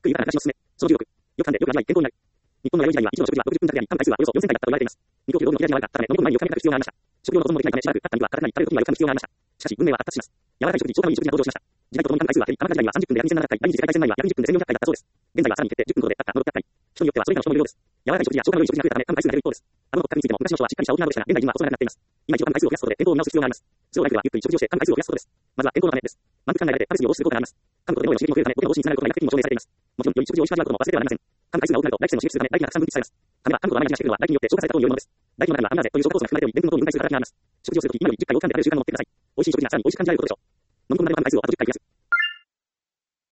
くり豊かな暮らしのすすめ。その16、よく噛んでよく味わい健康になる。日本の弥生時代には1日の食事は60分弱であり、噛む回数はおよそ4000回だったと言われています。二供給労働の切れ味が悪かったため、飲み込む前によく噛み砕く必要がありました。食料の保存もできないため、しばらく経った後にはカタカナに食べる時にはよく噛む必要がありました。しかし、文明は発達します。柔らかい食事、超過分に食事が登場しました。時代とともに噛む回数は減り、鎌倉時代には30分で約2700回、第二次世界大戦前には約20分で1400回だったそうです。現在はさらに減って10分ほどでたったの600回。人によってはそれ以下の人もいるようです。柔らかい食事や超過分に食事が増えたため、噛む回数が減る一方です。あの骨格についても昔の人はしっかりした大人などでしたが、現代人は細長くなっています。今一度噛む回数を増やすことで健康を見直す必要があります。スローライフはゆっくり食事をして噛む回数を増やすことです。まずは健康のためです。満腹感が得られて食べ過ぎを防止する効果があります。噛むことで脳への刺激も増えるため、僕の方針につながることが医学的にも証明されています。もちろん、良い食事を美味しく味わうことも忘れてはなりません。噛む回数が多くなると、大気腺の刺激するため、唾液がたくさん分泌されます。噛めば噛むほど甘い味がしてくるのは、唾液によって消化されたというものです。唾液の中にはアミラーゼという消化酵素が含まれており、でんぷんの糖に分解する働きがあります。食事をするとき、今より10回を噛んで食べる習慣を持ってください。美味しい食事にはさらに美味しく感じられることでしょう。飲み込んだ後の噛む回数をあと10回増やす。